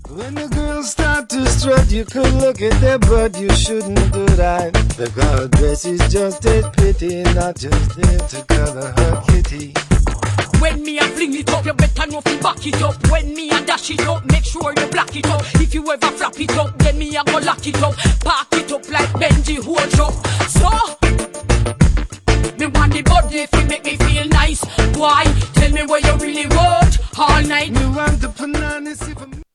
When the girls start to strut, you could look at their butt, you shouldn't do that. Because dress is just a pity, not just there to cover her kitty. When me a fling it up, you better know fi back it up. When me a dash it up, make sure you black it up. If you ever flap it up, then me a go lock it up. Park it up like Benji hold up. So, me want the body if you make me feel nice. Why? Tell me what you really want all night. Me want the bananas if I'm